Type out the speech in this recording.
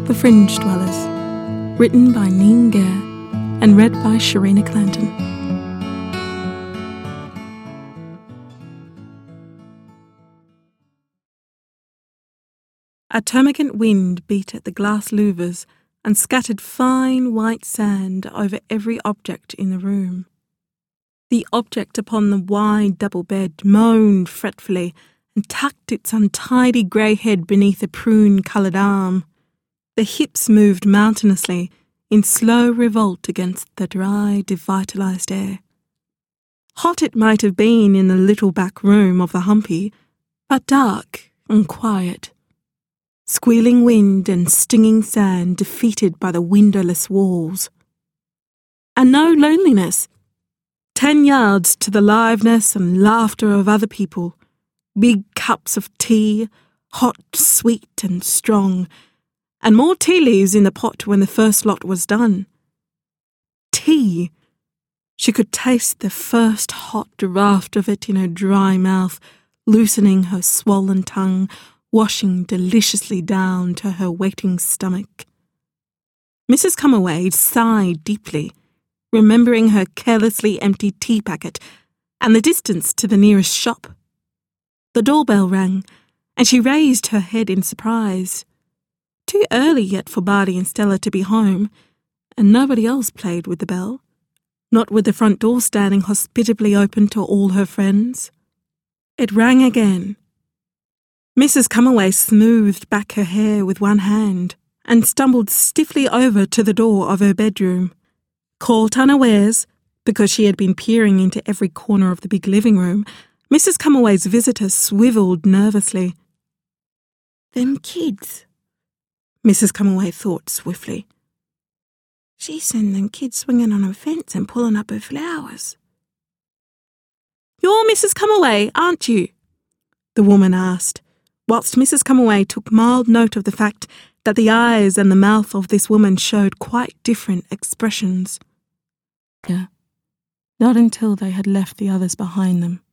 The Fringe Dwellers, written by Ning Gare and read by Sharina Clanton. A termagant wind beat at the glass louvers and scattered fine white sand over every object in the room. The object upon the wide double bed moaned fretfully and tucked its untidy grey head beneath a prune-coloured arm. The hips moved mountainously in slow revolt against the dry, devitalised air. Hot it might have been in the little back room of the humpy, but dark and quiet. Squealing wind and stinging sand defeated by the windowless walls. And no loneliness. 10 yards to the liveness and laughter of other people. Big cups of tea, hot, sweet and strong, and more tea leaves in the pot when the first lot was done. Tea! She could taste the first hot draught of it in her dry mouth, loosening her swollen tongue, washing deliciously down to her waiting stomach. Mrs. Cumaway sighed deeply, remembering her carelessly emptied tea packet and the distance to the nearest shop. The doorbell rang, and she raised her head in surprise. Too early yet for Barty and Stella to be home, and nobody else played with the bell, not with the front door standing hospitably open to all her friends. It rang again. Mrs. Cumaway smoothed back her hair with one hand and stumbled stiffly over to the door of her bedroom. Caught unawares, because she had been peering into every corner of the big living room, Mrs. Cumaway's visitor swivelled nervously. "Them kids," Mrs. Cumaway thought swiftly. "She's seen them kids swinging on her fence and pulling up her flowers." "You're Mrs. Cumaway, aren't you?" the woman asked, whilst Mrs. Cumaway took mild note of the fact that the eyes and the mouth of this woman showed quite different expressions. Yeah, not until they had left the others behind them.